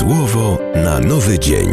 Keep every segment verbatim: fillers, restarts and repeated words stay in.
Słowo na nowy dzień.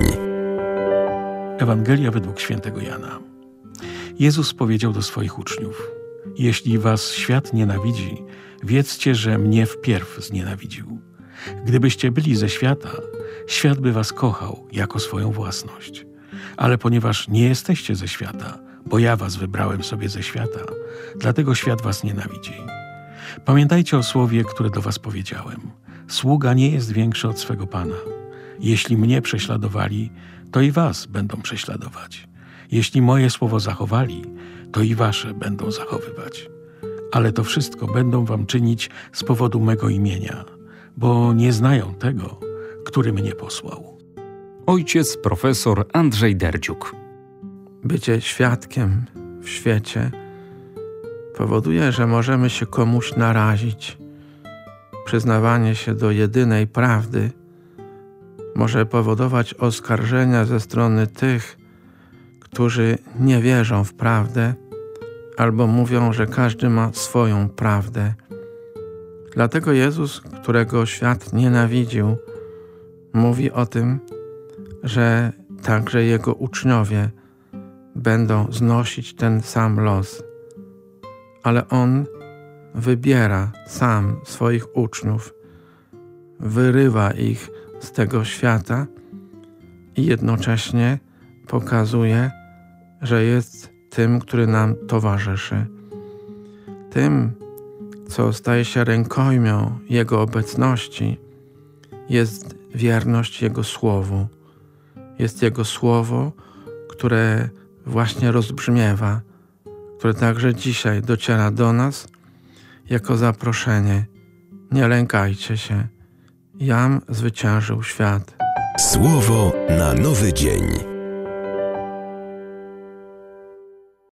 Ewangelia według świętego Jana. Jezus powiedział do swoich uczniów: jeśli was świat nienawidzi, wiedzcie, że mnie wpierw znienawidził. Gdybyście byli ze świata, świat by was kochał jako swoją własność. Ale ponieważ nie jesteście ze świata, bo ja was wybrałem sobie ze świata, dlatego świat was nienawidzi. Pamiętajcie o słowie, które do was powiedziałem. Sługa nie jest większy od swego Pana. Jeśli mnie prześladowali, to i was będą prześladować. Jeśli moje słowo zachowali, to i wasze będą zachowywać. Ale to wszystko będą wam czynić z powodu mego imienia, bo nie znają tego, który mnie posłał. Ojciec profesor Andrzej Derdziuk. Bycie świadkiem w świecie powoduje, że możemy się komuś narazić. Przyznawanie się do jedynej prawdy może powodować oskarżenia ze strony tych, którzy nie wierzą w prawdę albo mówią, że każdy ma swoją prawdę. Dlatego Jezus, którego świat nienawidził, mówi o tym, że także Jego uczniowie będą znosić ten sam los. Ale On wybiera sam swoich uczniów, wyrywa ich z tego świata i jednocześnie pokazuje, że jest tym, który nam towarzyszy. Tym, co staje się rękojmią Jego obecności, jest wierność Jego Słowu. Jest Jego Słowo, które właśnie rozbrzmiewa, które także dzisiaj dociera do nas jako zaproszenie. Nie lękajcie się. Jam zwyciężył świat. Słowo na nowy dzień.